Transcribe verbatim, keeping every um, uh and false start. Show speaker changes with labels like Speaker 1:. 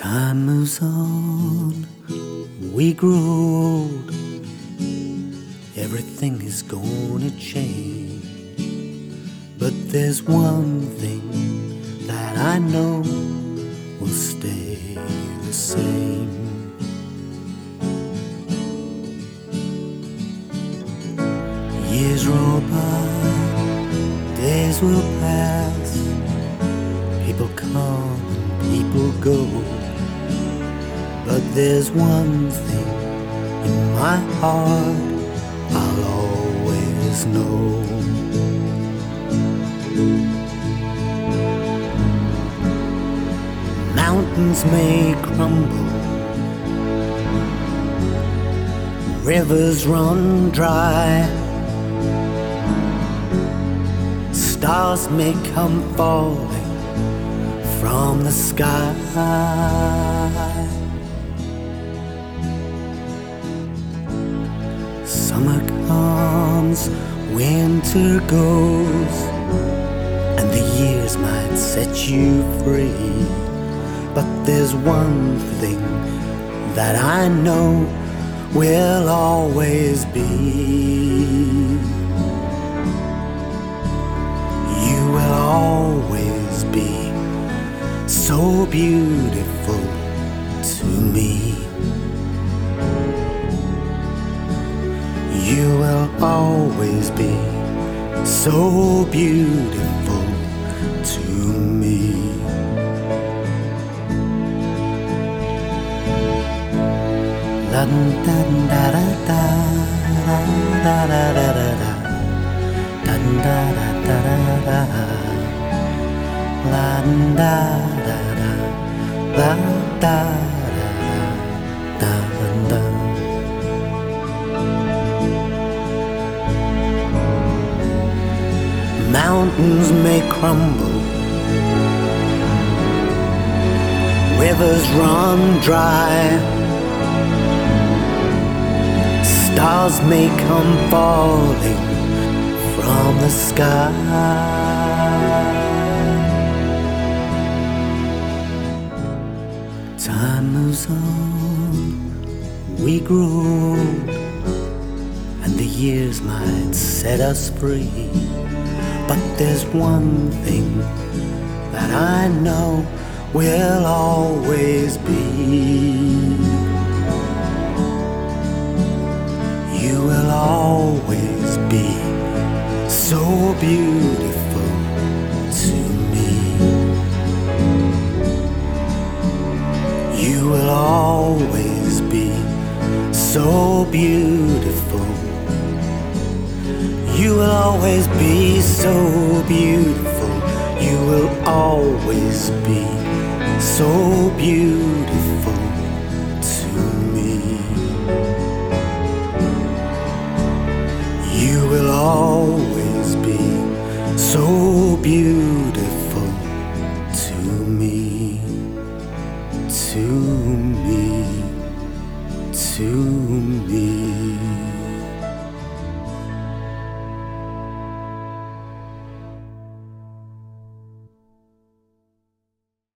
Speaker 1: Time moves on, we grow old, everything is gonna change. But there's one thing that I know will stay the same. Years roll by, days will pass, people come and people go. But there's one thing in my heart I'll always know. Mountains may crumble, rivers run dry, stars may come falling from the sky. Summer comes, winter goes, and the years might set you free. But there's one thing that I know will always be. You will always be so beautiful to me. You will always be so beautiful to me. La da da da da da da da da da da da da da da. La da da da da da da da. Mountains may crumble, rivers run dry, stars may come falling from the sky. Time moves on, we grow old, and the years might set us free. But there's one thing that I know will always be. You will always be so beautiful to me. You will always be so beautiful. You will always be so beautiful. You will always be so beautiful to me. You will always be so beautiful to me, to me, to me.